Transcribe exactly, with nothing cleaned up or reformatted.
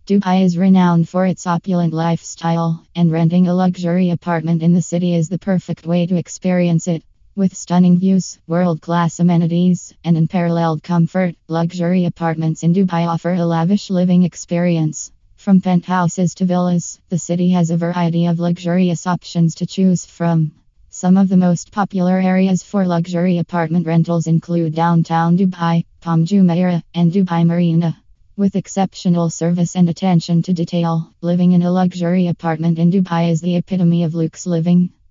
Dubai is renowned for its opulent lifestyle, and renting a luxury apartment in the city is the perfect way to experience it. With stunning views, world-class amenities, and unparalleled comfort, luxury apartments in Dubai offer a lavish living experience. From penthouses to villas, the city has a variety of luxurious options to choose from. Some of the most popular areas for luxury apartment rentals include downtown Dubai, Palm Jumeirah, and Dubai Marina. With exceptional service and attention to detail, living in a luxury apartment in Dubai is the epitome of luxe living.